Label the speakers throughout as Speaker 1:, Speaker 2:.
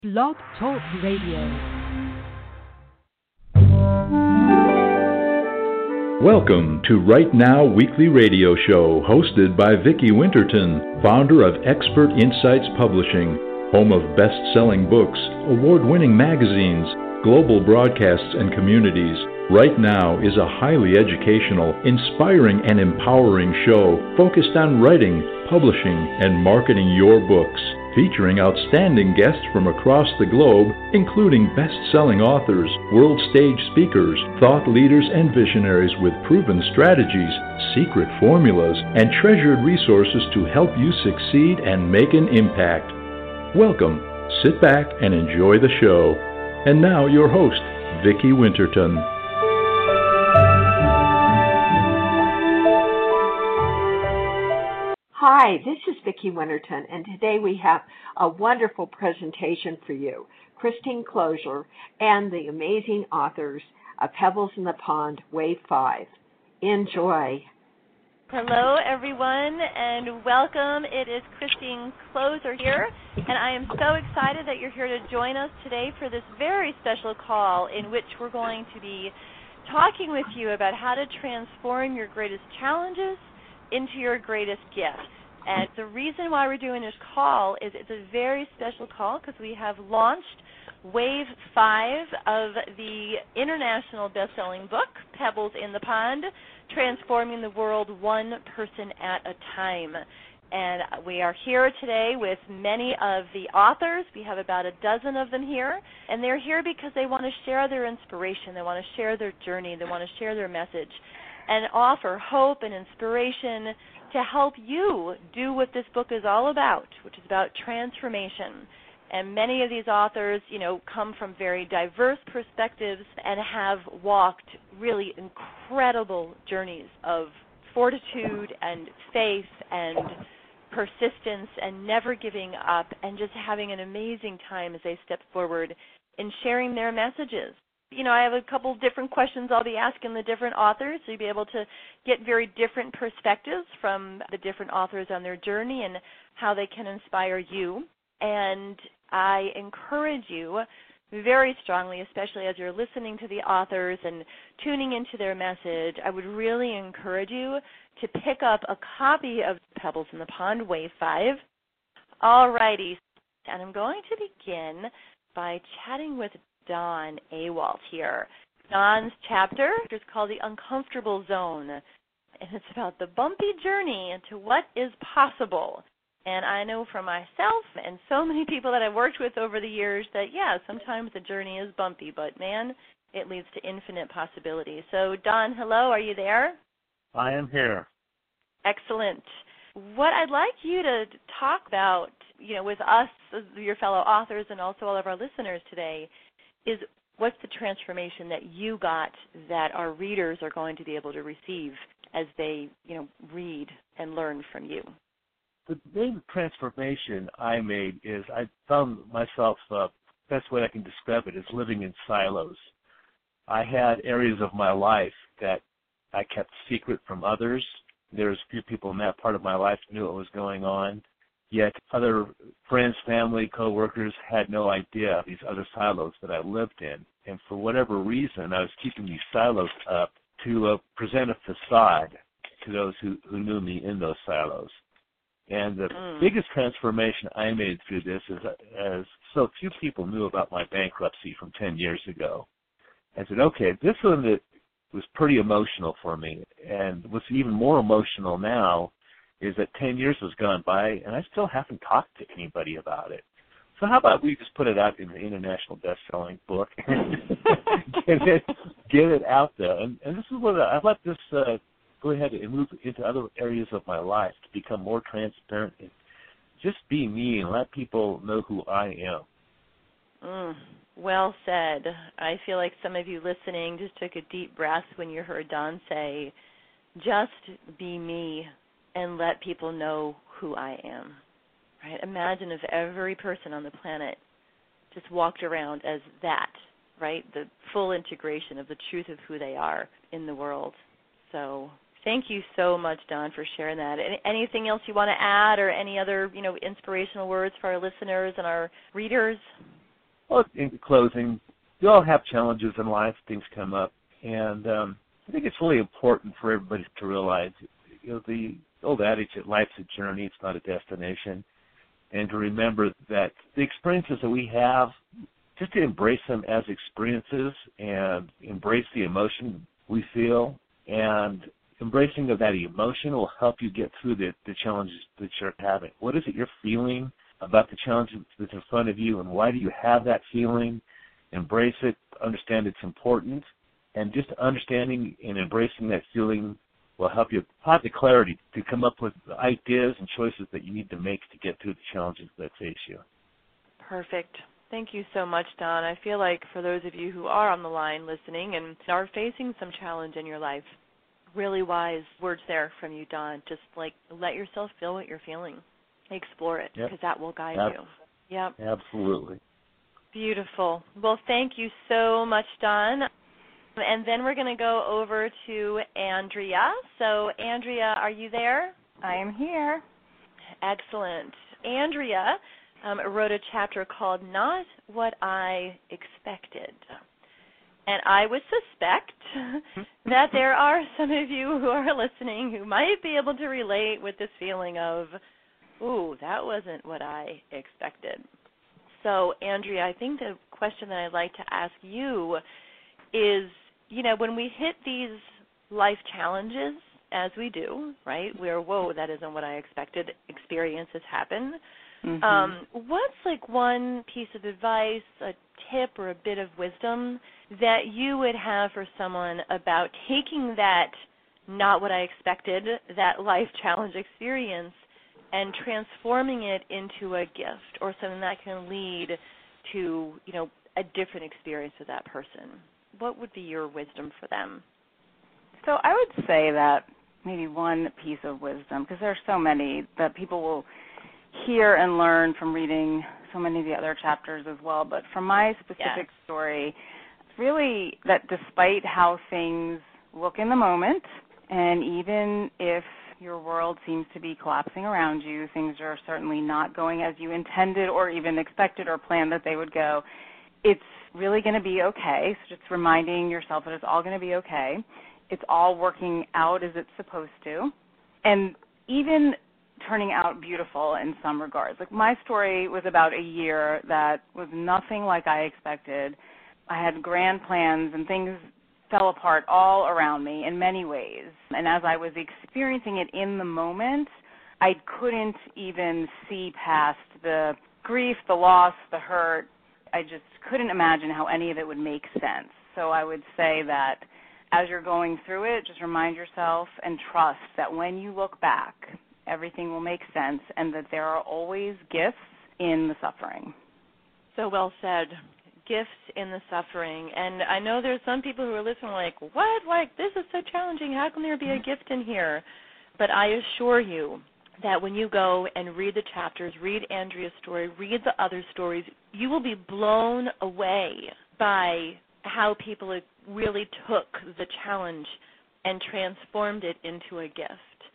Speaker 1: Blog Talk Radio.
Speaker 2: Welcome to Right Now Weekly Radio Show, hosted by Vicki Winterton, founder of Expert Insights Publishing, home of best-selling books, award-winning magazines, global broadcasts and communities. Right Now is a highly educational, inspiring, and empowering show focused on writing, publishing, and marketing your books, featuring outstanding guests from across the globe, including best-selling authors, world stage speakers, thought leaders, and visionaries with proven strategies, secret formulas, and treasured resources to help you succeed and make an impact. Welcome, sit back, and enjoy the show. And now your host, Vicki Winterton.
Speaker 3: Hi, this is Vicki Winterton, and today we have a wonderful presentation for you. Christine Closure and the amazing authors of Pebbles in the Pond, Wave 5. Enjoy.
Speaker 4: Hello, everyone, and welcome. It is Christine Closure here, and I am so excited that you're here to join us today for this very special call in which we're going to be talking with you about how to transform your greatest challenges into your greatest gift. And the reason why we're doing this call is it's a very special call because we have launched Wave 5 of the international best-selling book, Pebbles in the Pond, Transforming the World One Person at a Time. And we are here today with many of the authors. We have about a dozen of them here, and they're here because they want to share their inspiration, they want to share their journey, they want to share their message, and offer hope and inspiration to help you do what this book is all about, which is about transformation. And many of these authors, come from very diverse perspectives and have walked really incredible journeys of fortitude and faith and persistence and never giving up and just having an amazing time as they step forward in sharing their messages. I have a couple different questions I'll be asking the different authors, so you'll be able to get very different perspectives from the different authors on their journey and how they can inspire you. And I encourage you very strongly, especially as you're listening to the authors and tuning into their message, I would really encourage you to pick up a copy of Pebbles in the Pond, Wave 5. All righty. And I'm going to begin by chatting with Dawn Awalt here. Dawn's chapter is called The Uncomfortable Zone, and it's about the bumpy journey into what is possible. And I know for myself and so many people that I've worked with over the years that, sometimes the journey is bumpy, but, man, it leads to infinite possibility. So, Dawn, hello, are you there?
Speaker 5: I am here.
Speaker 4: Excellent. What I'd like you to talk about, with us, your fellow authors, and also all of our listeners today, is what's the transformation that you got that our readers are going to be able to receive as they, read and learn from you?
Speaker 5: The main transformation I made is I found myself, best way I can describe it is living in silos. I had areas of my life that I kept secret from others. There's few people in that part of my life who knew what was going on. Yet other friends, family, coworkers had no idea of these other silos that I lived in. And for whatever reason, I was keeping these silos up to present a facade to those who knew me in those silos. And the biggest transformation I made through this is as so few people knew about my bankruptcy from 10 years ago. I said, okay, this one that was pretty emotional for me, and what's even more emotional now is that 10 years has gone by, and I still haven't talked to anybody about it. So how about we just put it out in the international best-selling book and get it out there. And this is what I let this go ahead and move into other areas of my life to become more transparent and just be me and let people know who I am.
Speaker 4: Well said. I feel like some of you listening just took a deep breath when you heard Dawn say, just be me and let people know who I am. Right? Imagine if every person on the planet just walked around as that, right? The full integration of the truth of who they are in the world. So thank you so much, Dawn, for sharing that. Anything else you want to add or any other, inspirational words for our listeners and our readers?
Speaker 5: Well, in closing, we all have challenges in life. Things come up. And I think it's really important for everybody to realize, the old adage that life's a journey, it's not a destination. And to remember that the experiences that we have, just to embrace them as experiences and embrace the emotion we feel. And embracing of that emotion will help you get through the challenges that you're having. What is it you're feeling about the challenge that's in front of you, and why do you have that feeling? Embrace it, understand it's important, and just understanding and embracing that feeling will help you have the clarity to come up with ideas and choices that you need to make to get through the challenges that face you.
Speaker 4: Perfect. Thank you so much, Don. I feel like for those of you who are on the line listening and are facing some challenge in your life, really wise words there from you, Don. Just let yourself feel what you're feeling. Explore it, because that will guide you. Yep.
Speaker 5: Absolutely.
Speaker 4: Beautiful. Well, thank you so much, Don. And then we're going to go over to Andrea. So, Andrea, are you there?
Speaker 6: I am here.
Speaker 4: Excellent. Andrea wrote a chapter called Not What I Expected. And I would suspect that there are some of you who are listening who might be able to relate with this feeling of, ooh, that wasn't what I expected. So, Andrea, I think the question that I'd like to ask you is, when we hit these life challenges, as we do, right, where, whoa, that isn't what I expected, experiences happen, what's one piece of advice, a tip, or a bit of wisdom that you would have for someone about taking that not what I expected, that life challenge experience, and transforming it into a gift or something that can lead to, a different experience with that person? What would be your wisdom for them?
Speaker 6: So I would say that maybe one piece of wisdom, because there are so many that people will hear and learn from reading so many of the other chapters as well, but from my specific story, it's really that despite how things look in the moment, and even if your world seems to be collapsing around you, things are certainly not going as you intended or even expected or planned that they would go, it's really going to be okay. So just reminding yourself that it's all going to be okay. It's all working out as it's supposed to. And even turning out beautiful in some regards. My story was about a year that was nothing like I expected. I had grand plans and things fell apart all around me in many ways. And as I was experiencing it in the moment, I couldn't even see past the grief, the loss, the hurt. I just couldn't imagine how any of it would make sense. So I would say that as you're going through it, just remind yourself and trust that when you look back, everything will make sense and that there are always gifts in the suffering.
Speaker 4: So well said. Gifts in the suffering. And I know there's some people who are listening what? This is so challenging. How can there be a gift in here? But I assure you that when you go and read the chapters, read Andrea's story, read the other stories, you will be blown away by how people really took the challenge and transformed it into a gift.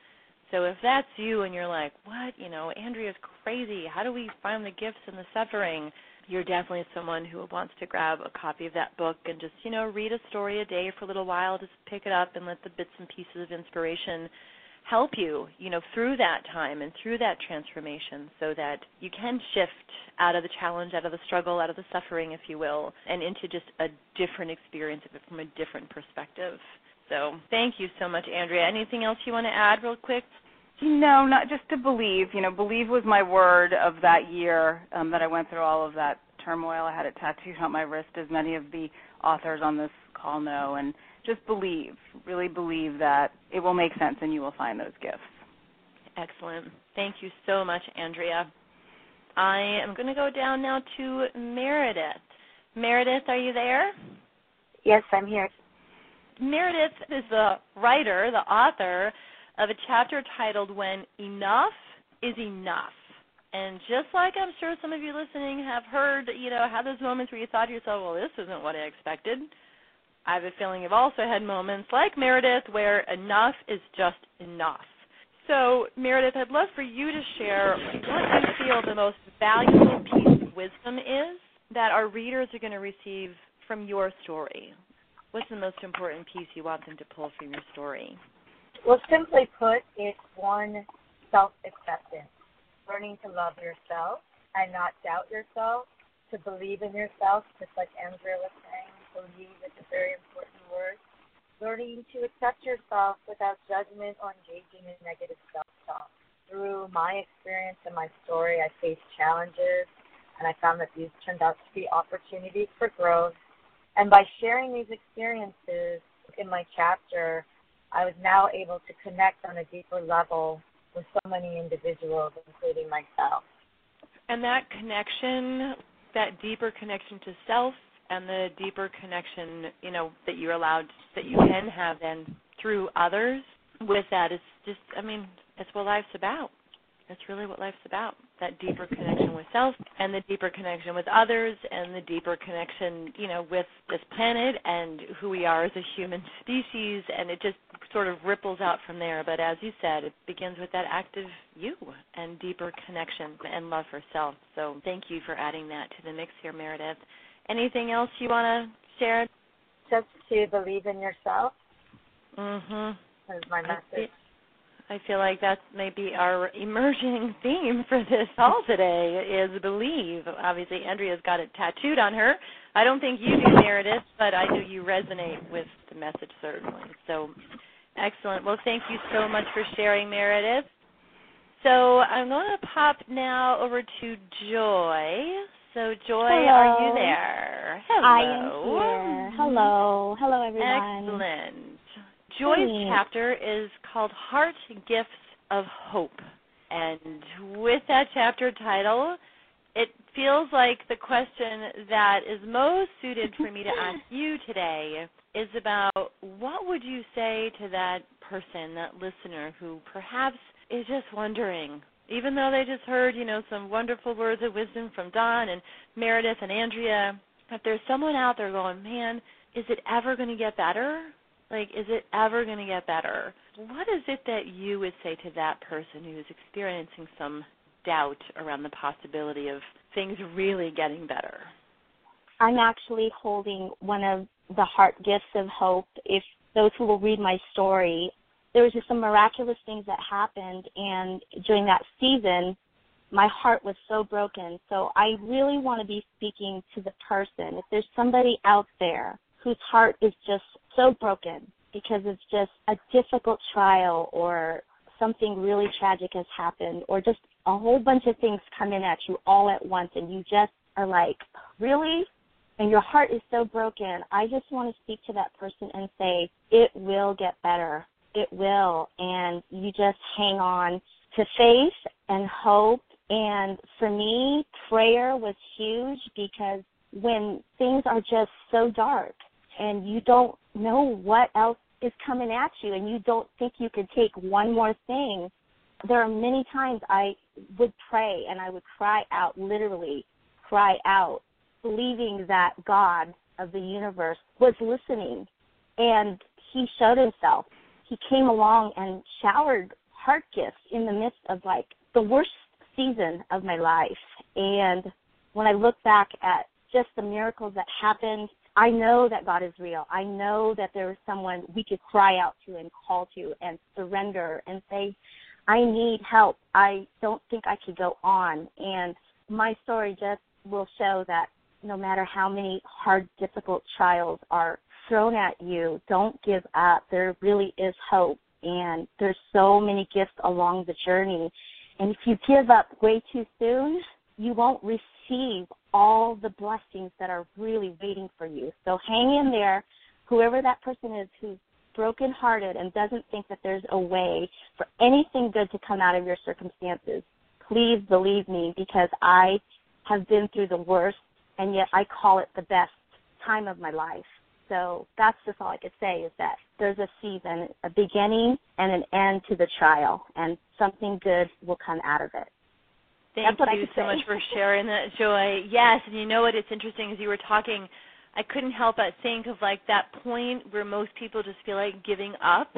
Speaker 4: So if that's you and you're like, what, Andrea's crazy, how do we find the gifts in the suffering? You're definitely someone who wants to grab a copy of that book and just, read a story a day for a little while, just pick it up and let the bits and pieces of inspiration help you, through that time and through that transformation so that you can shift out of the challenge, out of the struggle, out of the suffering, if you will, and into just a different experience of it from a different perspective. So thank you so much, Andrea. Anything else you want to add real quick?
Speaker 6: No, not just to believe. Believe was my word of that year that I went through all of that turmoil. I had it tattooed on my wrist, as many of the authors on this call know, and just believe, really believe that it will make sense and you will find those gifts.
Speaker 4: Excellent. Thank you so much, Andrea. I am going to go down now to Meredith. Meredith, are you there?
Speaker 7: Yes, I'm here.
Speaker 4: Meredith is the writer, the author of a chapter titled When Enough is Enough. And just like I'm sure some of you listening have heard, had those moments where you thought to yourself, well, this isn't what I expected. I have a feeling you've also had moments like Meredith where enough is just enough. So, Meredith, I'd love for you to share what you feel the most valuable piece of wisdom is that our readers are going to receive from your story? What's the most important piece you want them to pull from your story?
Speaker 7: Well, simply put, it's one, self-acceptance, learning to love yourself and not doubt yourself, to believe in yourself, just like Andrea was saying. Believe is a very important word. Learning to accept yourself without judgment or engaging in negative self-talk. Through my experience and my story, I faced challenges, and I found that these turned out to be opportunities for growth. And by sharing these experiences in my chapter, I was now able to connect on a deeper level with so many individuals, including myself.
Speaker 4: And that connection, that deeper connection to self, and the deeper connection, that you're allowed, that you can have then through others, with that is just, that's what life's about. That's really what life's about, that deeper connection with self and the deeper connection with others and the deeper connection, with this planet and who we are as a human species, and it just sort of ripples out from there. But as you said, it begins with that active you and deeper connection and love for self. So thank you for adding that to the mix here, Meredith. Anything else you want to share?
Speaker 7: Just to believe in yourself.
Speaker 4: That's
Speaker 7: my message.
Speaker 4: I feel like that's maybe our emerging theme for this call today is believe. Obviously, Andrea's got it tattooed on her. I don't think you do, Meredith, but I know you resonate with the message, certainly. So, excellent. Well, thank you so much for sharing, Meredith. So I'm going to pop now over to Joy. So, Joy,
Speaker 8: hello.
Speaker 4: Are you there? Hello.
Speaker 8: I am here. Hello. Hello, everyone.
Speaker 4: Excellent. Joy's chapter is called Heart Gifts of Hope. And with that chapter title, it feels like the question that is most suited for me to ask you today is about what would you say to that person, that listener, who perhaps is just wondering, even though they just heard, some wonderful words of wisdom from Dawn and Meredith and Andrea, if there's someone out there going, man, is it ever going to get better? Is it ever going to get better? What is it that you would say to that person who is experiencing some doubt around the possibility of things really getting better?
Speaker 8: I'm actually holding one of the heart gifts of hope. If those who will read my story, there was just some miraculous things that happened, and during that season, my heart was so broken. So I really want to be speaking to the person. If there's somebody out there whose heart is just so broken because it's just a difficult trial or something really tragic has happened or just a whole bunch of things come in at you all at once and you just are like, really? And your heart is so broken, I just want to speak to that person and say, it will get better. It will. And you just hang on to faith and hope. And for me, prayer was huge because when things are just so dark, and you don't know what else is coming at you, and you don't think you could take one more thing, there are many times I would pray, and I would cry out, literally cry out, believing that God of the universe was listening, and he showed himself. He came along and showered heart gifts in the midst of, the worst season of my life. And when I look back at just the miracles that happened, I know that God is real. I know that there is someone we could cry out to and call to and surrender and say, I need help. I don't think I could go on. And my story just will show that no matter how many hard, difficult trials are thrown at you, don't give up. There really is hope. And there's so many gifts along the journey. And if you give up way too soon, you won't receive all the blessings that are really waiting for you. So hang in there, whoever that person is who's brokenhearted and doesn't think that there's a way for anything good to come out of your circumstances. Please believe me, because I have been through the worst, and yet I call it the best time of my life. So that's just all I could say, is that there's a season, a beginning and an end to the trial, and something good will come out of it.
Speaker 4: Thank you so much for sharing that, Joy. Yes, and you know what? It's interesting, as you were talking, I couldn't help but think of that point where most people just feel like giving up.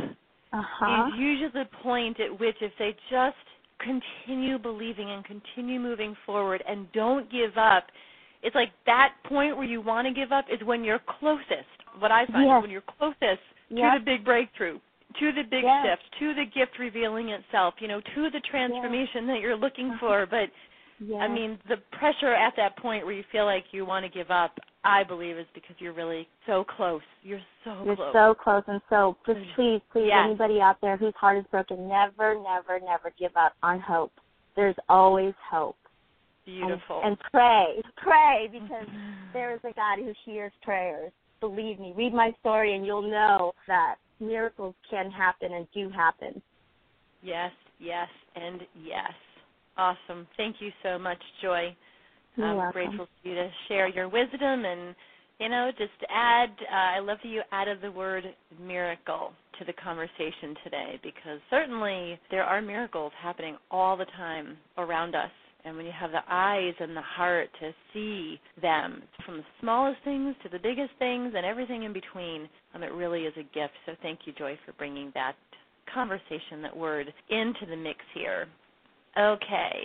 Speaker 4: Is usually the point at which, if they just continue believing and continue moving forward and don't give up, it's like that point where you want to give up is when you're closest. What I find is when you're closest to the big breakthrough, to the big shift, to the gift revealing itself, to the transformation that you're looking for. But, I mean, the pressure at that point where you feel like you want to give up, I believe, is because you're really so close. You're so close.
Speaker 8: You're so close. And so just please, anybody out there whose heart is broken, never, never, never give up on hope. There's always hope.
Speaker 4: Beautiful.
Speaker 8: And pray, because there is a God who hears prayers. Believe me, read my story and you'll know that miracles can happen and do happen.
Speaker 4: Yes, yes, and yes. Awesome. Thank you so much, Joy. I'm grateful for you to share your wisdom and, just add, I love that you added the word miracle to the conversation today, because certainly there are miracles happening all the time around us. And when you have the eyes and the heart to see them, from the smallest things to the biggest things and everything in between, it really is a gift. So thank you, Joy, for bringing that conversation, that word, into the mix here. Okay,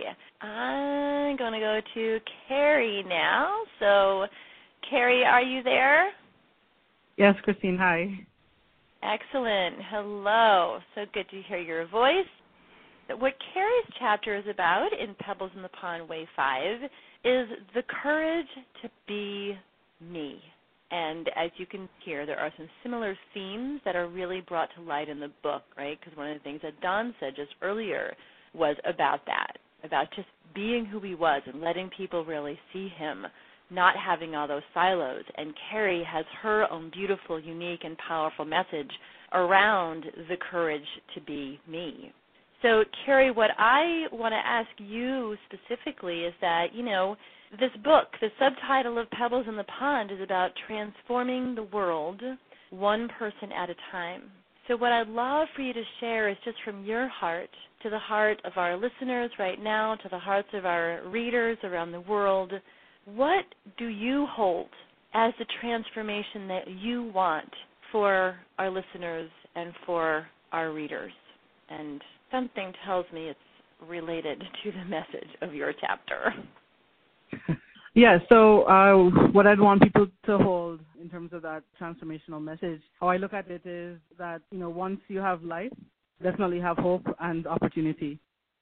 Speaker 4: I'm going to go to Carrie now. So, Carrie, are you there?
Speaker 9: Yes, Christine, hi.
Speaker 4: Excellent. Hello. So good to hear your voice. What Carrie's chapter is about in Pebbles in the Pond, Way 5, is the courage to be me. And as you can hear, there are some similar themes that are really brought to light in the book, right? Because one of the things that Don said just earlier was about that, about just being who he was and letting people really see him, not having all those silos. And Carrie has her own beautiful, unique, and powerful message around the courage to be me. So, Carrie, what I want to ask you specifically is that, this book, the subtitle of Pebbles in the Pond, is about transforming the world one person at a time. So what I'd love for you to share is just from your heart to the heart of our listeners right now, to the hearts of our readers around the world, what do you hold as the transformation that you want for our listeners and for our readers? And something tells me it's related to the message of your chapter.
Speaker 9: Yeah, so what I'd want people to hold in terms of that transformational message, how I look at it is that, once you have life, definitely have hope and opportunity.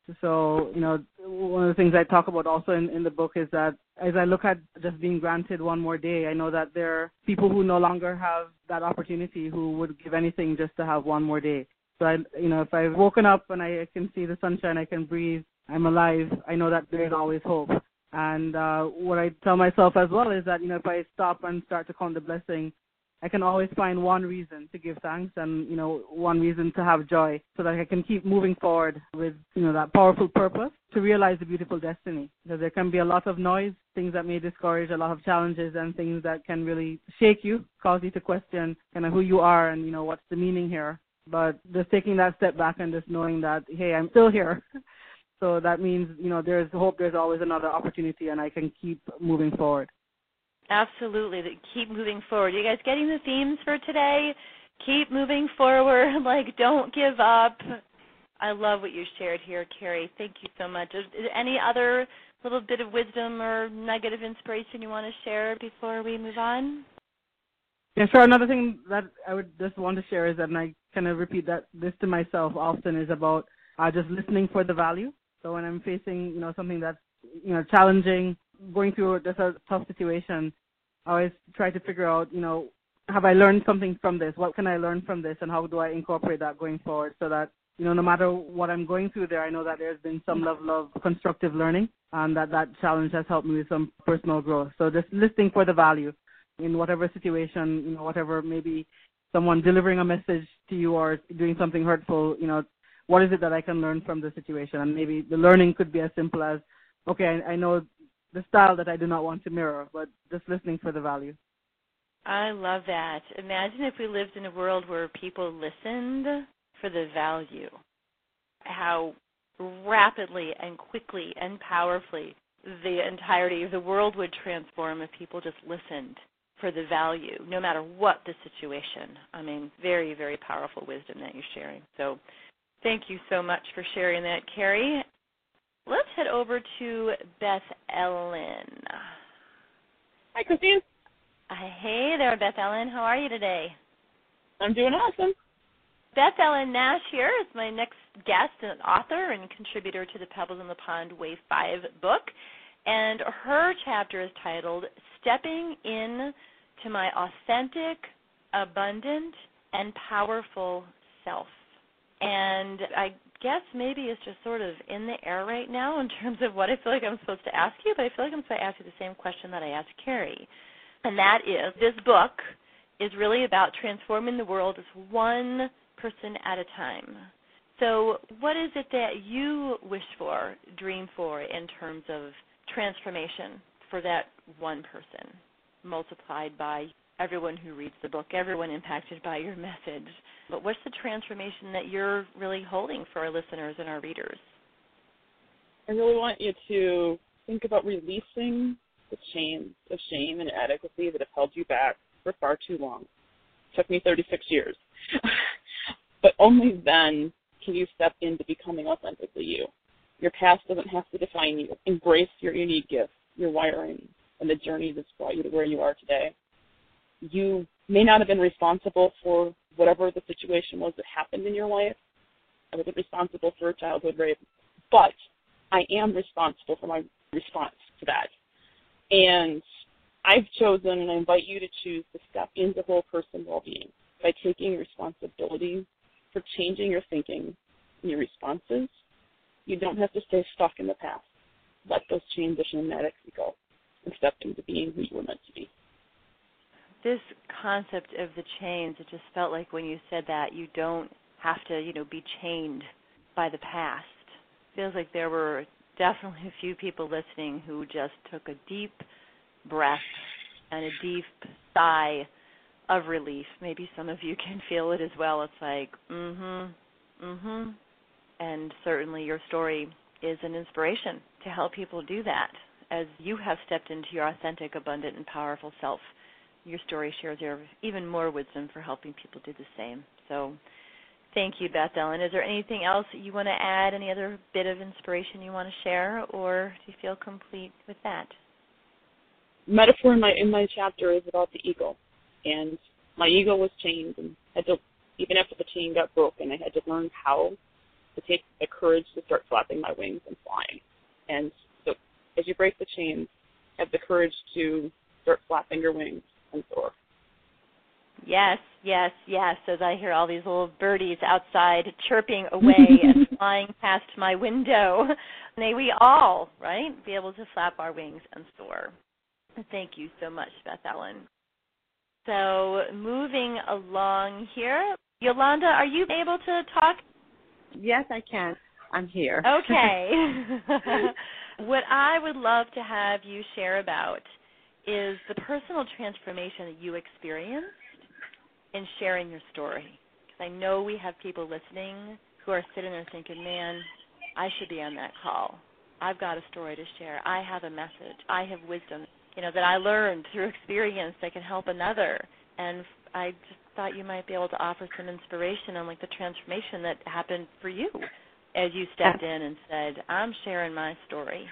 Speaker 9: So, one of the things I talk about also in the book is that as I look at just being granted one more day, I know that there are people who no longer have that opportunity who would give anything just to have one more day. So, if I've woken up and I can see the sunshine, I can breathe, I'm alive, I know that there's always hope. And what I tell myself as well is that, if I stop and start to count the blessing, I can always find one reason to give thanks and, one reason to have joy so that I can keep moving forward with, that powerful purpose to realize the beautiful destiny. Because there can be a lot of noise, things that may discourage, a lot of challenges and things that can really shake you, cause you to question kind of who you are and, what's the meaning here. But just taking that step back and just knowing that, hey, I'm still here. So that means, there's hope, there's always another opportunity, and I can keep moving forward.
Speaker 4: Absolutely. Keep moving forward. You guys getting the themes for today? Keep moving forward. Don't give up. I love what you shared here, Carrie. Thank you so much. Is there any other little bit of wisdom or nugget of inspiration you want to share before we move on?
Speaker 9: Yeah, sure. Another thing that I would just want to share is that, and I kind of repeat this to myself often, is about just listening for the value. So when I'm facing, something that's, challenging, going through just a tough situation, I always try to figure out, have I learned something from this? What can I learn from this? And how do I incorporate that going forward so that, no matter what I'm going through there, I know that there's been some level of constructive learning and that challenge has helped me with some personal growth. So just listening for the value in whatever situation, whatever, maybe someone delivering a message to you or doing something hurtful, what is it that I can learn from the situation? And maybe the learning could be as simple as, okay, I know the style that I do not want to mirror, but just listening for the value.
Speaker 4: I love that. Imagine if we lived in a world where people listened for the value, how rapidly and quickly and powerfully the entirety of the world would transform if people just listened for the value, no matter what the situation. I mean, very, very powerful wisdom that you're sharing. So thank you so much for sharing that, Carrie. Let's head over to Beth Ellen.
Speaker 10: Hi, Christine.
Speaker 4: Hey there, Beth Ellen. How are you today?
Speaker 10: I'm doing awesome.
Speaker 4: Beth Ellen Nash here is my next guest, an author and contributor to the Pebbles in the Pond Wave 5 book. And her chapter is titled Stepping In to My Authentic, Abundant, and Powerful Self. And I guess maybe it's just sort of in the air right now in terms of what I feel like I'm supposed to ask you, but I feel like I'm supposed to ask you the same question that I asked Carrie. And that is, this book is really about transforming the world as one person at a time. So what is it that you wish for, dream for, in terms of transformation for that one person, multiplied by everyone who reads the book, everyone impacted by your message? But what's the transformation that you're really holding for our listeners and our readers?
Speaker 10: I really want you to think about releasing the chains of shame and inadequacy that have held you back for far too long. It took me 36 years. But only then can you step into becoming authentically you. Your past doesn't have to define you. Embrace your unique gifts, your wiring, and the journey that's brought you to where you are today. You may not have been responsible for whatever the situation was that happened in your life. I wasn't responsible for childhood rape, but I am responsible for my response to that. And I've chosen, and I invite you to choose, to step into whole person well-being by taking responsibility for changing your thinking and your responses. You don't have to stay stuck in the past. Let those chains of shame and inadequacy go and step into being who you were meant to be.
Speaker 4: This concept of the chains, it just felt like when you said that, you don't have to, be chained by the past. Feels like there were definitely a few people listening who just took a deep breath and a deep sigh of relief. Maybe some of you can feel it as well. It's like, and certainly your story is an inspiration to help people do that. As you have stepped into your authentic, abundant, and powerful self, your story shares even more wisdom for helping people do the same. So thank you, Beth Ellen. Is there anything else that you want to add, any other bit of inspiration you want to share, or do you feel complete with that?
Speaker 10: Metaphor in my chapter is about the eagle. And my ego was chained, and even after the chain got broken, I had to learn how to take the courage to start flapping my wings and flying. And so as you break the chains, have the courage to start flapping your wings and soar.
Speaker 4: Yes, yes, yes. As I hear all these little birdies outside chirping away and flying past my window, may we all, right, be able to flap our wings and soar. Thank you so much, Beth Ellen. So moving along here, Yolanda, are you able to talk?
Speaker 11: Yes, I can. I'm here.
Speaker 4: Okay. What I would love to have you share about is the personal transformation that you experienced in sharing your story. Because I know we have people listening who are sitting there thinking, man, I should be on that call. I've got a story to share. I have a message. I have wisdom, that I learned through experience that can help another. And I just thought you might be able to offer some inspiration on, the transformation that happened for you as you stepped in and said, I'm sharing my story.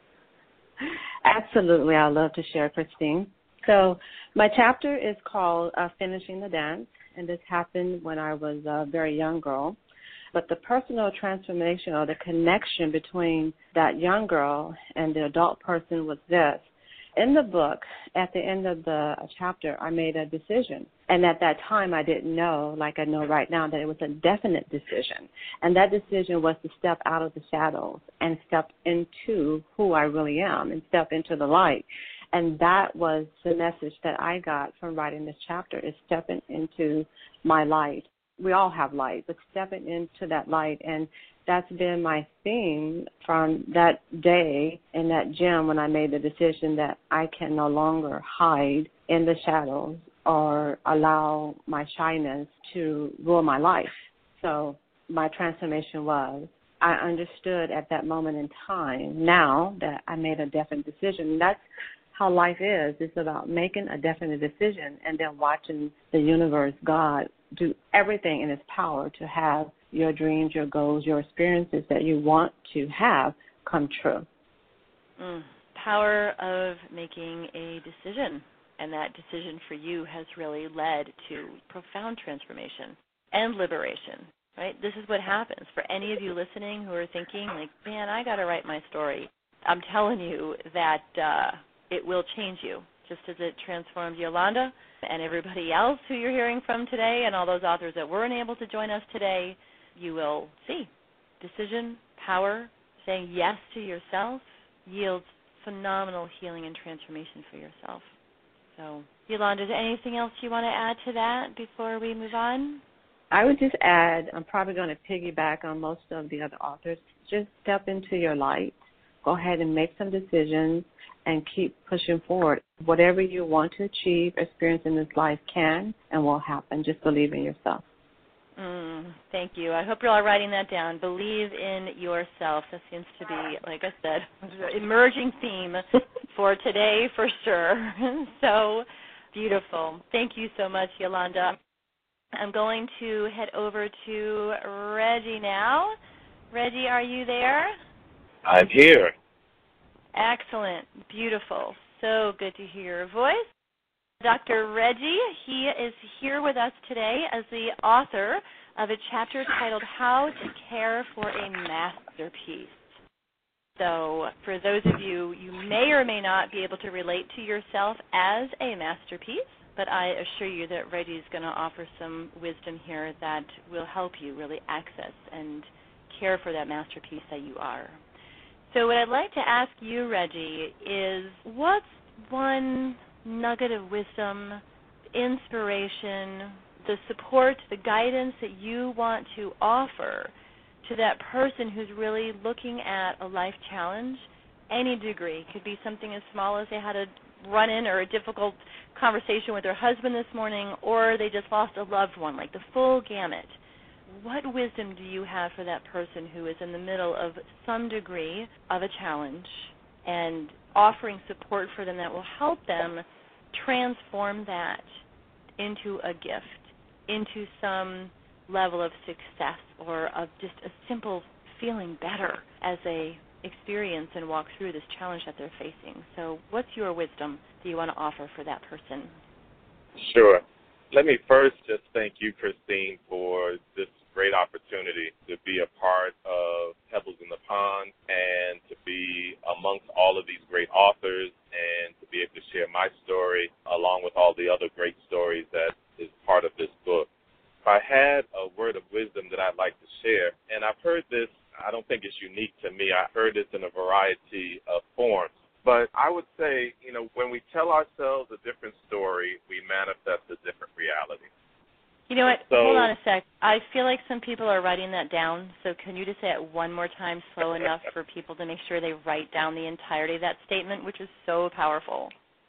Speaker 11: Absolutely. I'd love to share, Christine. So my chapter is called Finishing the Dance, and this happened when I was a very young girl. But the personal transformation or the connection between that young girl and the adult person was this. In the book, at the end of the chapter, I made a decision. And at that time, I didn't know, like I know right now, that it was a definite decision. And that decision was to step out of the shadows and step into who I really am and step into the light. And that was the message that I got from writing this chapter, is stepping into my light. We all have light, but stepping into that light. And that's been my theme from that day in that gym when I made the decision that I can no longer hide in the shadows or allow my shyness to rule my life. So my transformation was, I understood at that moment in time now that I made a definite decision. That's how life is. It's about making a definite decision and then watching the universe, God, do everything in its power to have your dreams, your goals, your experiences that you want to have come true.
Speaker 4: power of making a decision. And that decision for you has really led to profound transformation and liberation, right? This is what happens for any of you listening who are thinking, like, man, I got to write my story. I'm telling you that it will change you, just as it transformed Yolanda and everybody else who you're hearing from today and all those authors that weren't able to join us today. You will see decision, power, saying yes to yourself yields phenomenal healing and transformation for yourself. So, Yolanda, is there anything else you want to add to that before we move on?
Speaker 11: I would just add, I'm probably going to piggyback on most of the other authors. Just step into your light. Go ahead and make some decisions and keep pushing forward. Whatever you want to achieve, experience in this life can and will happen. Just believe in yourself.
Speaker 4: Thank you. I hope you're all writing that down. Believe in yourself. That seems to be, like I said, an emerging theme for today for sure. So beautiful. Thank you so much, Yolanda. I'm going to head over to Reggie now. Reggie, are you there?
Speaker 12: I'm here.
Speaker 4: Excellent. Beautiful. So good to hear your voice. Dr. Reggie, he is here with us today as the author of a chapter titled How to Care for a Masterpiece. So for those of you, you may or may not be able to relate to yourself as a masterpiece, but I assure you that Reggie is going to offer some wisdom here that will help you really access and care for that masterpiece that you are. So what I'd like to ask you, Reggie, is what's one nugget of wisdom, inspiration, the support, the guidance that you want to offer to that person who's really looking at a life challenge, any degree? It could be something as small as they had a run-in or a difficult conversation with their husband this morning, or they just lost a loved one, like the full gamut. What wisdom do you have for that person who is in the middle of some degree of a challenge and offering support for them that will help them transform that into a gift, into some level of success or of just a simple feeling better as they experience and walk through this challenge that they're facing? So what's your wisdom that you want to offer for that person?
Speaker 12: Sure. Let me first just thank you, Christine, for this great opportunity to be a part of Pebbles in the Pond and to be amongst all of these great authors and to be able to share my story along with all the other great stories that is part of this book. If I had a word of wisdom that I'd like to share, and I've heard this, I don't think it's unique to me. I heard this in a variety of forms. But I would say, when we tell ourselves a different story, we manifest a different reality.
Speaker 4: You know what? Hold on a sec. I feel like some people are writing that down, so can you just say it one more time slow enough for people to make sure they write down the entirety of that statement, which is so powerful?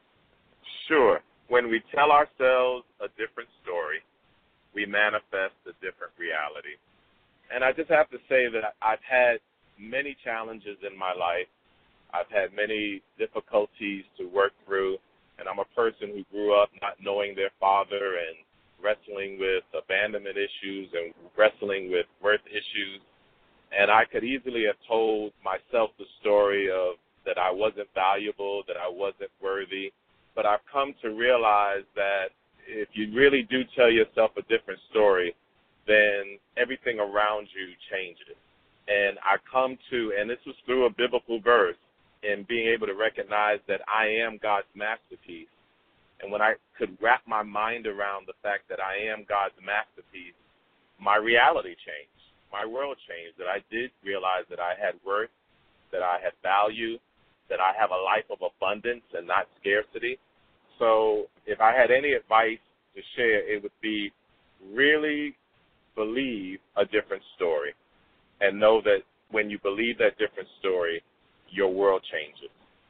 Speaker 12: Sure. When we tell ourselves a different story, we manifest a different reality. And I just have to say that I've had many challenges in my life. I've had many difficulties to work through, and I'm a person who grew up not knowing their father and wrestling with abandonment issues and wrestling with worth issues. And I could easily have told myself the story of that I wasn't valuable, that I wasn't worthy. But I've come to realize that if you really do tell yourself a different story, then everything around you changes. And I come to, and this was through a biblical verse, in being able to recognize that I am God's masterpiece. And when I could wrap my mind around the fact that I am God's masterpiece, my reality changed. My world changed, that I did realize that I had worth, that I had value, that I have a life of abundance and not scarcity. So if I had any advice to share, it would be really believe a different story and know that when you believe that different story, your world changes.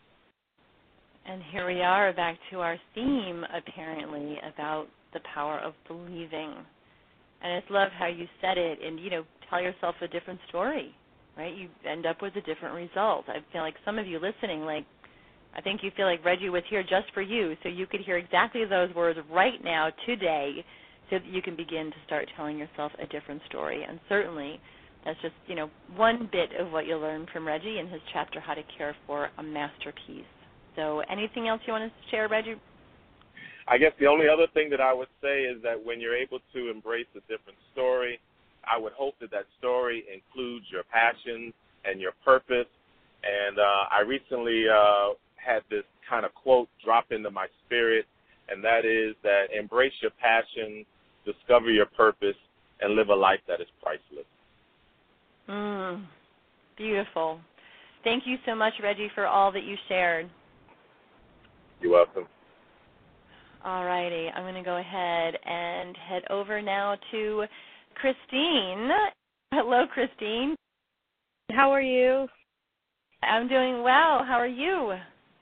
Speaker 4: And here we are back to our theme, apparently, about the power of believing. And I just love how you said it, and, tell yourself a different story, right? You end up with a different result. I feel like some of you listening, I think you feel like Reggie was here just for you, so you could hear exactly those words right now, today, so that you can begin to start telling yourself a different story. And certainly, that's just, one bit of what you'll learn from Reggie in his chapter, How to Care for a Masterpiece. So anything else you want to share, Reggie?
Speaker 12: I guess the only other thing that I would say is that when you're able to embrace a different story, I would hope that that story includes your passions and your purpose. And I recently had this kind of quote drop into my spirit, and that is that embrace your passion, discover your purpose, and live a life that is priceless.
Speaker 4: Beautiful. Thank you so much, Reggie, for all that you shared.
Speaker 12: You're welcome.
Speaker 4: All righty. I'm going to go ahead and head over now to Christine. Hello, Christine.
Speaker 13: How are you?
Speaker 4: I'm doing well. How are you?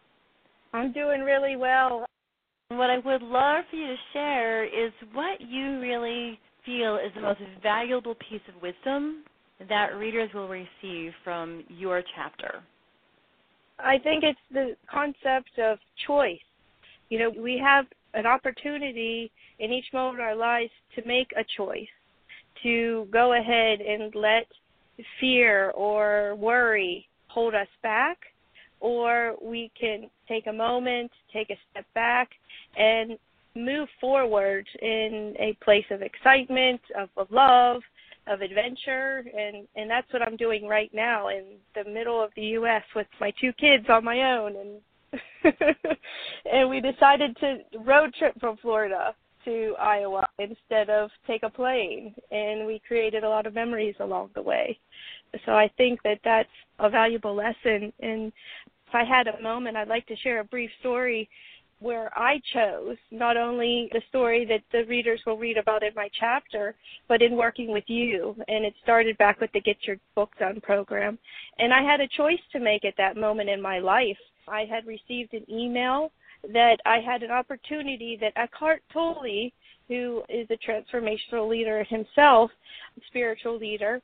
Speaker 13: I'm doing really well.
Speaker 4: What I would love for you to share is what you really feel is the most valuable piece of wisdom that readers will receive from your chapter.
Speaker 13: I think it's the concept of choice. You know, we have an opportunity in each moment of our lives to make a choice, to go ahead and let fear or worry hold us back, or we can take a moment, take a step back, and move forward in a place of excitement, of love, of adventure, and that's what I'm doing right now in the middle of the U.S. with my 2 kids on my own, and and we decided to road trip from Florida to Iowa instead of take a plane, and we created a lot of memories along the way. So I think that that's a valuable lesson, and if I had a moment, I'd like to share a brief story where I chose not only the story that the readers will read about in my chapter, but in working with you. And it started back with the Get Your Book Done program. And I had a choice to make at that moment in my life. I had received an email that I had an opportunity that Eckhart Tolle, who is a transformational leader himself, a spiritual leader,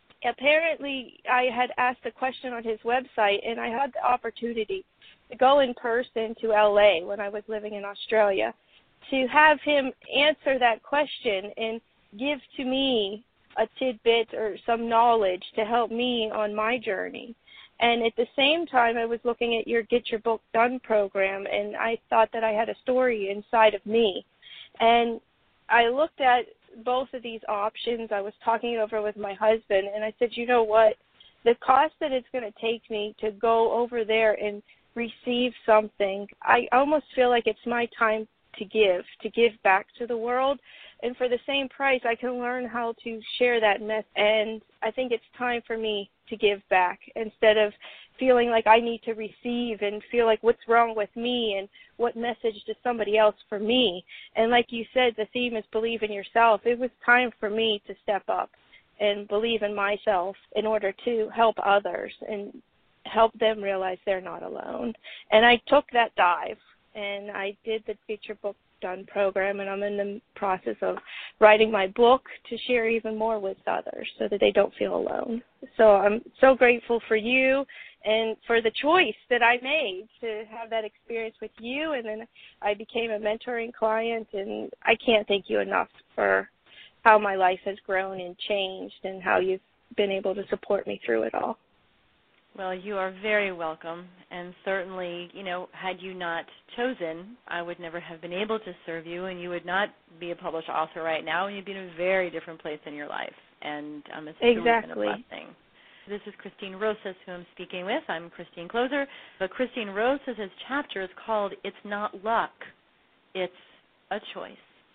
Speaker 13: apparently I had asked a question on his website, and I had the opportunity to go in person to LA when I was living in Australia, to have him answer that question and give to me a tidbit or some knowledge to help me on my journey. And at the same time, I was looking at your Get Your Book Done program, and I thought that I had a story inside of me. And I looked at both of these options. I was talking it over with my husband, and I said, you know what? The cost that it's going to take me to go over there and receive something, I almost feel like it's my time to give back to the world. And for the same price, I can learn how to share that message. And I think it's time for me to give back instead of feeling like I need to receive and feel like what's wrong with me and what message does somebody else for me. And like you said, the theme is believe in yourself. It was time for me to step up and believe in myself in order to help others and help them realize they're not alone. And I took that dive, and I did the Get Your Book Done program, and I'm in the process of writing my book to share even more with others so that they don't feel alone. So I'm so grateful for you and for the choice that I made to have that experience with you, and then I became a mentoring client, and I can't thank you enough for how my life has grown and changed and how you've been able to support me through it all.
Speaker 4: Well, you are very welcome, and certainly, had you not chosen, I would never have been able to serve you, and you would not be a published author right now, and you'd be in a very different place in your life, and it's really been a blessing. This is Christine Rosas, who I'm speaking with. I'm Christine Closer, but Christine Rosas' chapter is called It's Not Luck, It's a Choice.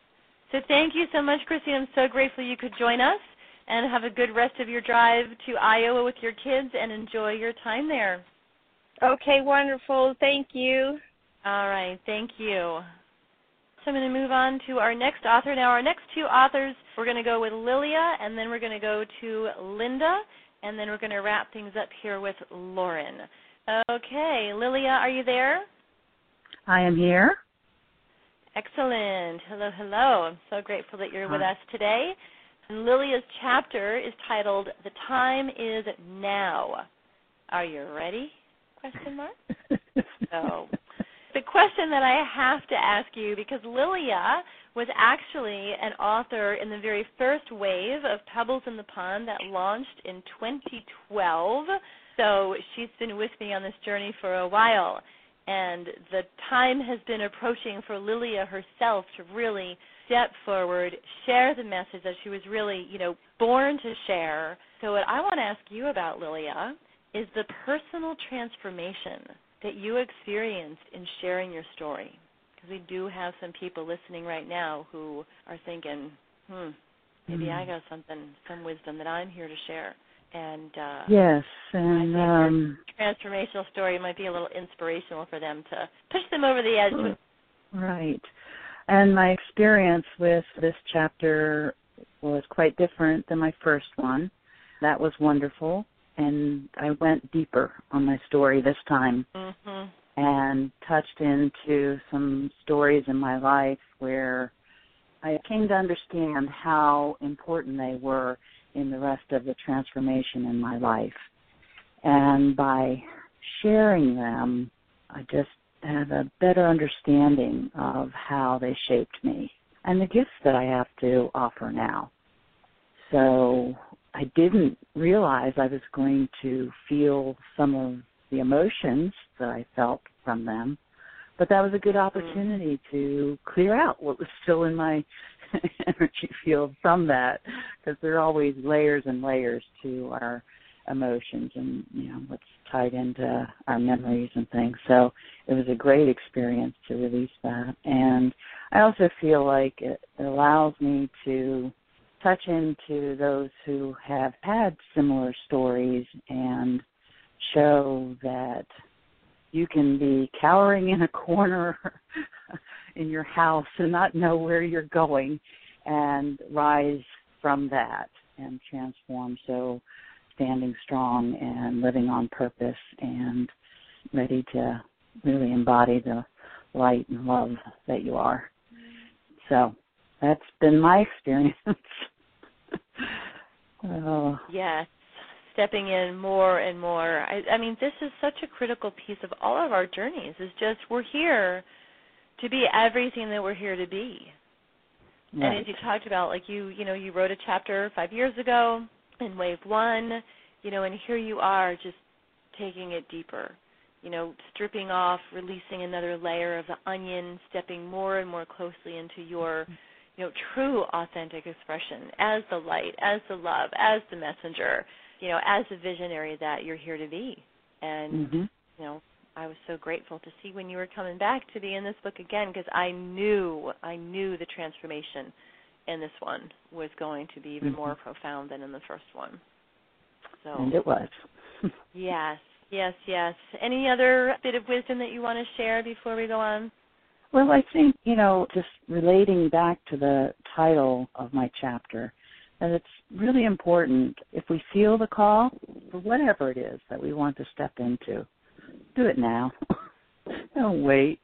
Speaker 4: So thank you so much, Christine. I'm so grateful you could join us. And have a good rest of your drive to Iowa with your kids and enjoy your time there.
Speaker 13: Okay, wonderful. Thank you.
Speaker 4: All right, thank you. So I'm going to move on to our next author. Now, our next 2 authors, we're going to go with Lilia, and then we're going to go to Linda, and then we're going to wrap things up here with Lauren. Okay, Lilia, are you there?
Speaker 14: I am here.
Speaker 4: Excellent. Hello, hello. I'm so grateful that you're with us today. And Lilia's chapter is titled, The Time Is Now. Are you ready? Question mark? So, the question that I have to ask you, because Lilia was actually an author in the very first wave of Pebbles in the Pond that launched in 2012. So she's been with me on this journey for a while. And the time has been approaching for Lilia herself to really step forward, share the message that she was really, born to share. So what I want to ask you about, Lilia, is the personal transformation that you experienced in sharing your story. Because we do have some people listening right now who are thinking, maybe I got some wisdom that I'm here to share. And
Speaker 14: yes,
Speaker 4: and I think your transformational story might be a little inspirational for them to push them over the edge.
Speaker 14: Right. And my experience with this chapter was quite different than my first one. That was wonderful. And I went deeper on my story this time and touched into some stories in my life where I came to understand how important they were in the rest of the transformation in my life. And by sharing them, I just have a better understanding of how they shaped me and the gifts that I have to offer now. So I didn't realize I was going to feel some of the emotions that I felt from them, but that was a good opportunity to clear out what was still in my energy field from that, because there are always layers and layers to our emotions and, what's tied into our memories and things. So it was a great experience to release that. And I also feel like it allows me to touch into those who have had similar stories and show that you can be cowering in a corner in your house and not know where you're going and rise from that and transform. So standing strong and living on purpose and ready to really embody the light and love that you are. So that's been my experience.
Speaker 4: Yes, stepping in more and more. I mean, this is such a critical piece of all of our journeys. It's just we're here to be everything that we're here to be. Right. And as you talked about, like you wrote a chapter 5 years ago in Wave 1, and here you are just taking it deeper, stripping off, releasing another layer of the onion, stepping more and more closely into your true authentic expression as the light, as the love, as the messenger, as the visionary that you're here to be. And, I was so grateful to see when you were coming back to be in this book again, because I knew the transformation in this one was going to be even more profound than in the first one. So,
Speaker 14: and it was.
Speaker 4: Yes. Any other bit of wisdom that you want to share before we go on?
Speaker 14: Well, I think, just relating back to the title of my chapter, that it's really important if we feel the call for whatever it is that we want to step into, do it now. Don't wait.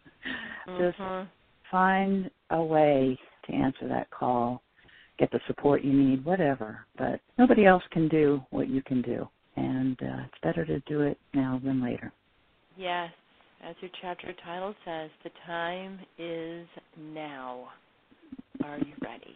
Speaker 14: Just find a way to answer that call, get the support you need, whatever. But nobody else can do what you can do, and it's better to do it now than later.
Speaker 4: Yes. As your chapter title says, the time is now. Are you ready?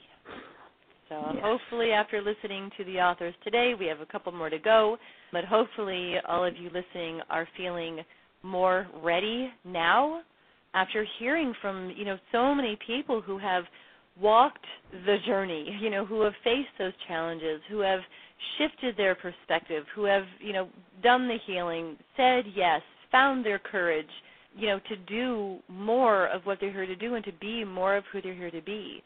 Speaker 4: So hopefully after listening to the authors today, we have a couple more to go, but hopefully all of you listening are feeling more ready now after hearing from, so many people who have walked the journey, who have faced those challenges, who have shifted their perspective, who have, done the healing, said yes, found their courage, to do more of what they're here to do and to be more of who they're here to be.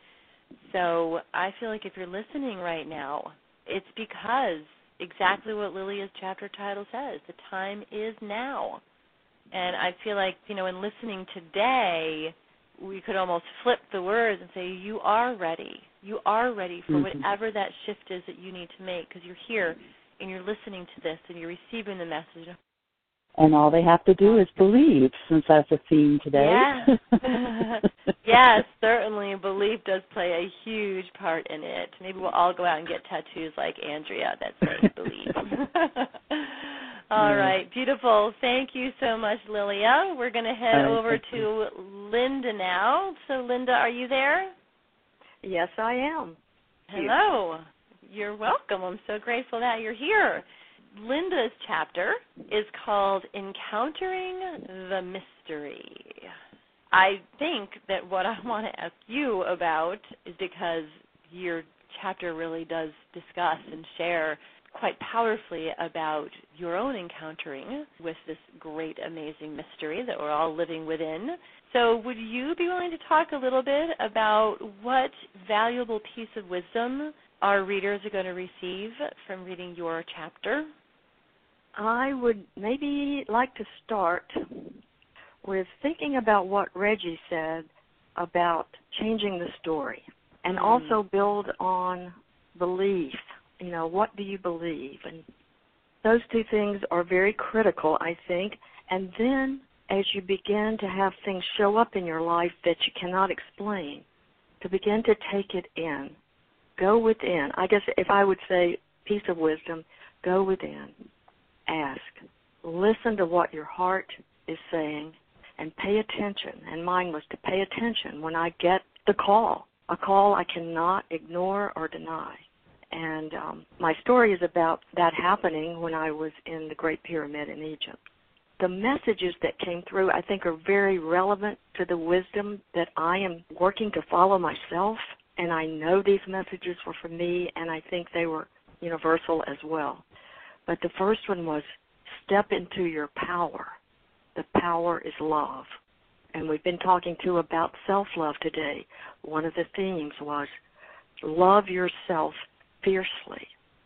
Speaker 4: So I feel like if you're listening right now, it's because exactly what Lilia's chapter title says, the time is now. And I feel like, in listening today, we could almost flip the words and say, you are ready. You are ready for whatever that shift is that you need to make, because you're here and you're listening to this and you're receiving the message.
Speaker 14: And all they have to do is believe, since that's a theme today.
Speaker 4: Yeah. Yes, certainly. Belief does play a huge part in it. Maybe we'll all go out and get tattoos like Andrea that say believe. All right. Beautiful. Thank you so much, Lilia. We're going to head over to Linda now. So, Linda, are you there?
Speaker 15: Yes, I am.
Speaker 4: Hello. You're welcome. I'm so grateful that you're here. Linda's chapter is called Encountering the Mystery. I think that what I want to ask you about is because your chapter really does discuss and share quite powerfully about your own encountering with this great, amazing mystery that we're all living within. So would you be willing to talk a little bit about what valuable piece of wisdom our readers are going to receive from reading your chapter?
Speaker 15: I would maybe like to start with thinking about what Reggie said about changing the story and also build on belief. You know, what do you believe? And those two things are very critical, I think. And then as you begin to have things show up in your life that you cannot explain, to begin to take it in. Go within. I guess if I would say piece of wisdom, go within. Ask. Listen to what your heart is saying and pay attention. And mine was to pay attention when I get the call, a call I cannot ignore or deny. And my story is about that happening when I was in the Great Pyramid in Egypt. The messages that came through, I think, are very relevant to the wisdom that I am working to follow myself. And I know these messages were for me, and I think they were universal as well. But the first one was, step into your power. The power is love. And we've been talking, too, about self-love today. One of the themes was, love yourself fiercely.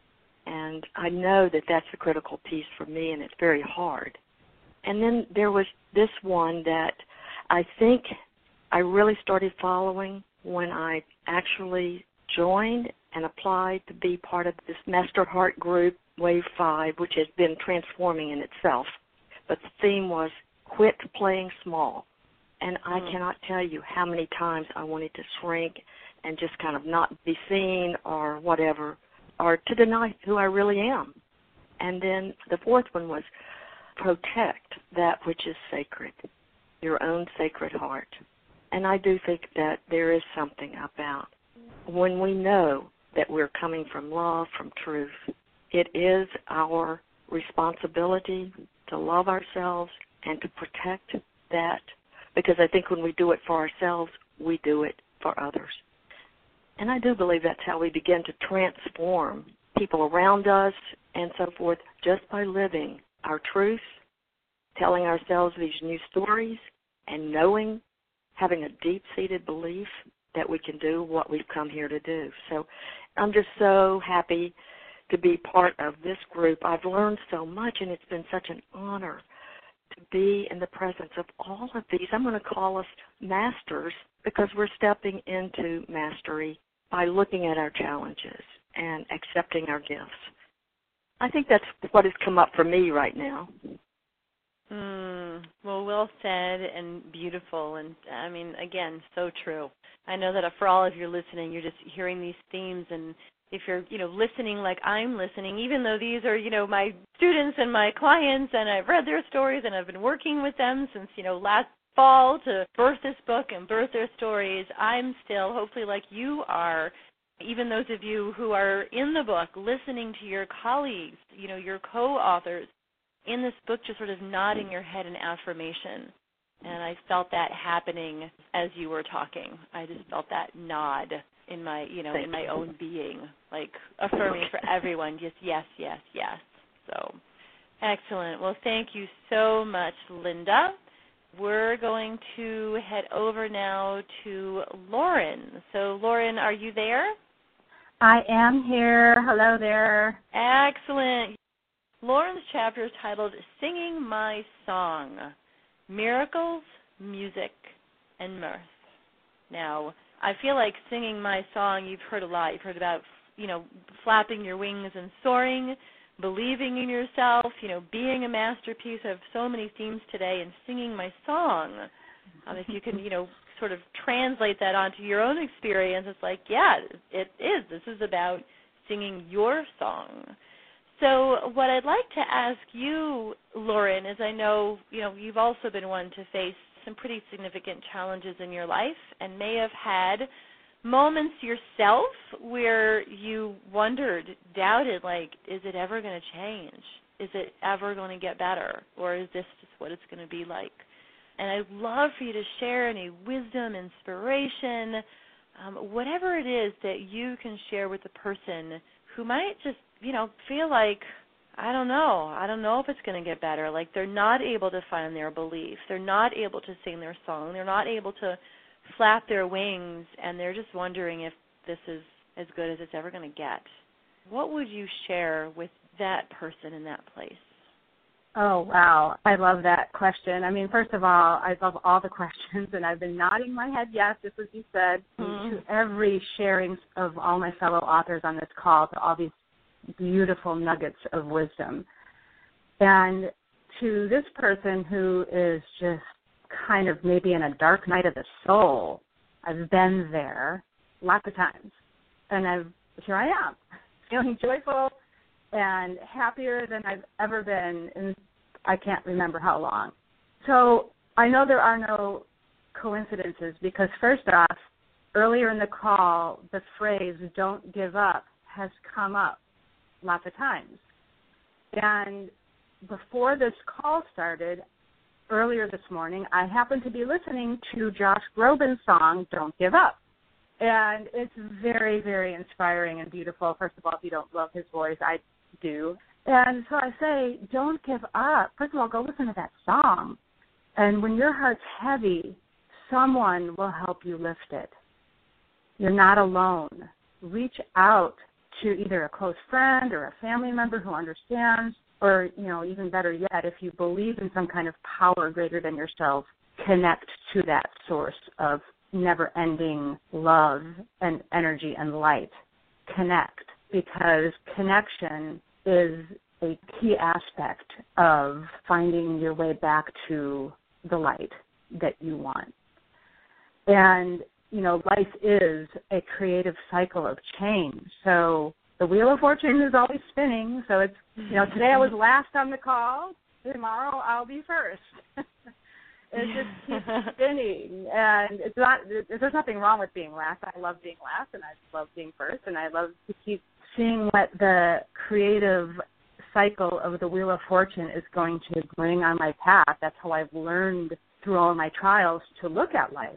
Speaker 15: And I know that that's a critical piece for me, and it's very hard. And then there was this one that I think I really started following when I actually joined and applied to be part of this Master Heart group, Wave 5, which has been transforming in itself. But the theme was quit playing small. And I cannot tell you how many times I wanted to shrink and just kind of not be seen or whatever, or to deny who I really am. And then the fourth one was protect that which is sacred, your own sacred heart. And I do think that there is something about when we know that we're coming from love, from truth, it is our responsibility to love ourselves and to protect that, because I think when we do it for ourselves, we do it for others. And I do believe that's how we begin to transform people around us and so forth, just by living our truth, telling ourselves these new stories, and knowing, having a deep-seated belief that we can do what we've come here to do. So I'm just so happy to be part of this group. I've learned so much, and it's been such an honor to be in the presence of all of these. I'm going to call us masters because we're stepping into mastery by looking at our challenges and accepting our gifts. I think that's what has come up for me right now.
Speaker 4: Well said and beautiful, and I mean, again, so true. I know that for all of you listening, you're just hearing these themes, and if you're, listening like I'm listening, even though these are, my students and my clients, and I've read their stories, and I've been working with them since, last fall to birth this book and birth their stories, I'm still, hopefully like you are, even those of you who are in the book, listening to your colleagues, your co-authors in this book, just sort of nodding your head in affirmation. And I felt that happening as you were talking. I just felt that nod in my, in my own being, like affirming for everyone, just yes, yes, yes. So excellent. Well, thank you so much, Linda. We're going to head over now to Lauren. So, Lauren, are you there?
Speaker 16: I am here. Hello there.
Speaker 4: Excellent. Lauren's chapter is titled Singing My Song, Miracles, Music, and Mirth. Now, I feel like singing my song, you've heard a lot. You've heard about, flapping your wings and soaring, believing in yourself, being a masterpiece. I have so many themes today, and singing my song. If you can, sort of translate that onto your own experience, it's like, yeah, it is. This is about singing your song. So what I'd like to ask you, Lauren, is I know, you've also been one to face some pretty significant challenges in your life and may have had moments yourself where you wondered, doubted, like, is it ever going to change? Is it ever going to get better? Or is this just what it's going to be like? And I'd love for you to share any wisdom, inspiration, whatever it is that you can share with the person who might just, feel like, I don't know if it's going to get better. Like they're not able to find their belief. They're not able to sing their song. They're not able to flap their wings, and they're just wondering if this is as good as it's ever going to get. What would you share with that person in that place?
Speaker 16: Oh, wow. I love that question. I mean, first of all, I love all the questions, and I've been nodding my head yes, just as you said, to every sharing of all my fellow authors on this call, to all these beautiful nuggets of wisdom. And to this person who is just kind of maybe in a dark night of the soul, I've been there lots of times, and here I am, feeling joyful and happier than I've ever been in I can't remember how long. So I know there are no coincidences because first off, earlier in the call, the phrase "don't give up" has come up lots of times. And before this call started, earlier this morning, I happened to be listening to Josh Groban's song, "Don't Give Up." And it's very, very inspiring and beautiful. First of all, if you don't love his voice, I do. And so I say, don't give up. First of all, go listen to that song. And when your heart's heavy, someone will help you lift it. You're not alone. Reach out to either a close friend or a family member who understands, or, even better yet, if you believe in some kind of power greater than yourself, connect to that source of never-ending love and energy and light. Connect, because connection is a key aspect of finding your way back to the light that you want. And, life is a creative cycle of change. So the Wheel of Fortune is always spinning. So it's, today I was last on the call. Tomorrow I'll be first. It just keeps spinning. And there's nothing wrong with being last. I love being last, and I love being first, and I love to keep seeing what the creative cycle of the Wheel of Fortune is going to bring on my path. That's how I've learned through all my trials to look at life.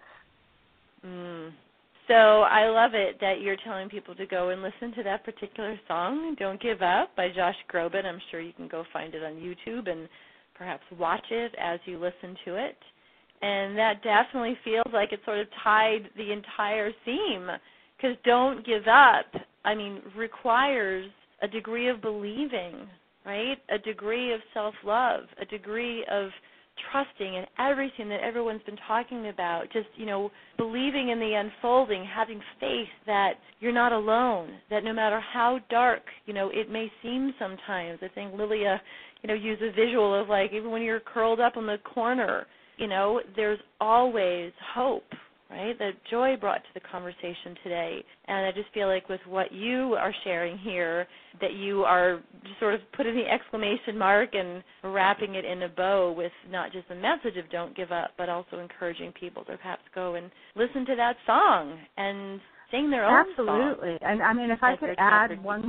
Speaker 4: So I love it that you're telling people to go and listen to that particular song, "Don't Give Up" by Josh Groban. I'm sure you can go find it on YouTube and perhaps watch it as you listen to it. And that definitely feels like it sort of tied the entire theme, because don't give up, requires a degree of believing, right? A degree of self-love, a degree of trusting in everything that everyone's been talking about, just, believing in the unfolding, having faith that you're not alone, that no matter how dark, it may seem sometimes. I think Lilia, used a visual of like even when you're curled up in the corner, there's always hope, right? That Joy brought to the conversation today. And I just feel like with what you are sharing here, that you are just sort of putting the exclamation mark and wrapping it in a bow with not just the message of don't give up, but also encouraging people to perhaps go and listen to that song and sing their own song.
Speaker 16: Absolutely. And if I could add one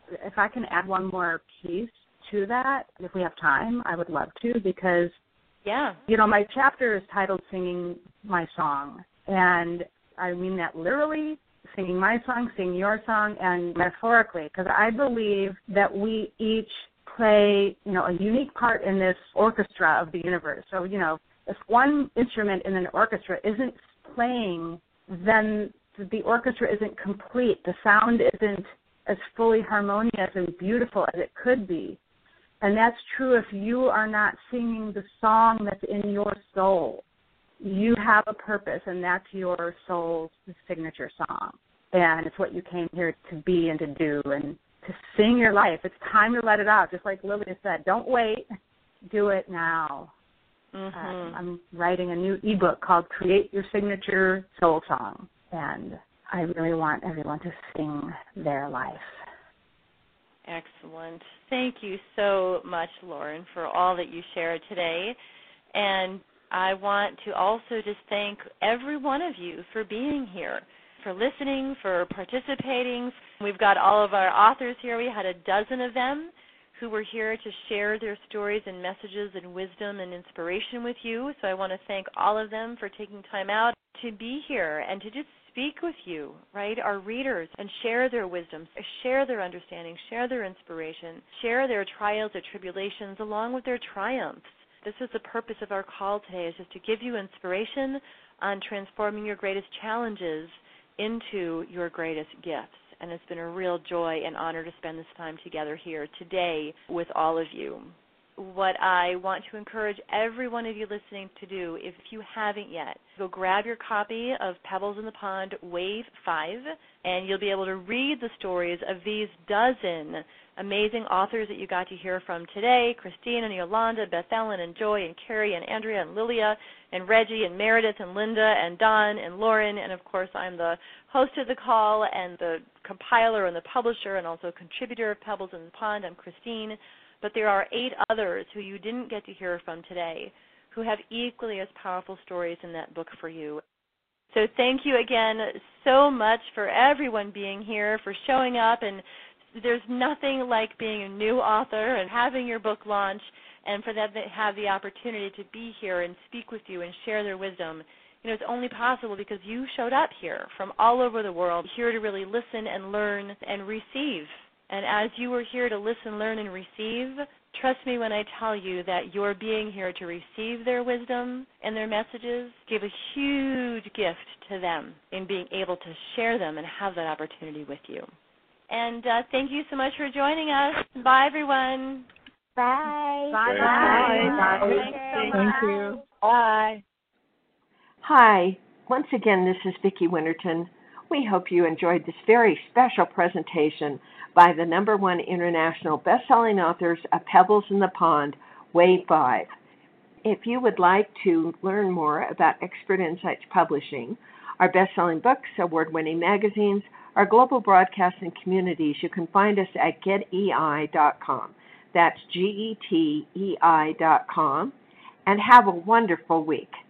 Speaker 16: more piece to that, if we have time, I would love to, because my chapter is titled Singing My Song. And I mean that literally, singing my song, sing your song, and metaphorically, because I believe that we each play, a unique part in this orchestra of the universe. So, if one instrument in an orchestra isn't playing, then the orchestra isn't complete. The sound isn't as fully harmonious and beautiful as it could be. And that's true if you are not singing the song that's in your soul. You have a purpose, and that's your soul's signature song. And it's what you came here to be and to do and to sing your life. It's time to let it out, just like Lilia said. Don't wait. Do it now. I'm writing a new ebook called Create Your Signature Soul Song, and I really want everyone to sing their life.
Speaker 4: Excellent. Thank you so much, Lauren, for all that you shared today. And I want to also just thank every one of you for being here. for listening, for participating. We've got all of our authors here. We had a dozen of them who were here to share their stories and messages and wisdom and inspiration with you. So I want to thank all of them for taking time out to be here and to just speak with you, right, our readers, and share their wisdom, share their understanding, share their inspiration, share their trials, their tribulations, along with their triumphs. This is the purpose of our call today, is just to give you inspiration on transforming your greatest challenges into your greatest gifts. And it's been a real joy and honor to spend this time together here today with all of you. What I want to encourage every one of you listening to do, if you haven't yet, go grab your copy of Pebbles in the Pond Wave 5, and you'll be able to read the stories of these dozen amazing authors that you got to hear from today: Christine and Yolanda, Beth Ellen and Joy and Carrie and Andrea and Lilia and Reggie and Meredith and Linda and Don and Lauren. And, of course, I'm the host of the call and the compiler and the publisher and also contributor of Pebbles in the Pond. I'm Christine. But there are 8 others who you didn't get to hear from today who have equally as powerful stories in that book for you. So thank you again so much for everyone being here, for showing up. And there's nothing like being a new author and having your book launch, and for them to have the opportunity to be here and speak with you and share their wisdom. You know, it's only possible because you showed up here from all over the world, here to really listen and learn and receive. And as you were here to listen, learn, and receive, trust me when I tell you that your being here to receive their wisdom and their messages gave a huge gift to them in being able to share them and have that opportunity with you. And thank you so much for joining us. Bye, everyone.
Speaker 8: Bye.
Speaker 4: Bye.
Speaker 8: Bye.
Speaker 4: Bye.
Speaker 9: Thank you.
Speaker 3: Bye. Hi. Once again, this is Vicki Winterton. We hope you enjoyed this very special presentation by the #1 international best-selling authors of Pebbles in the Pond, Wave 5. If you would like to learn more about Expert Insights Publishing, our best-selling books, award-winning magazines, our global broadcasting communities, you can find us at getei.com. That's getei.com. And have a wonderful week.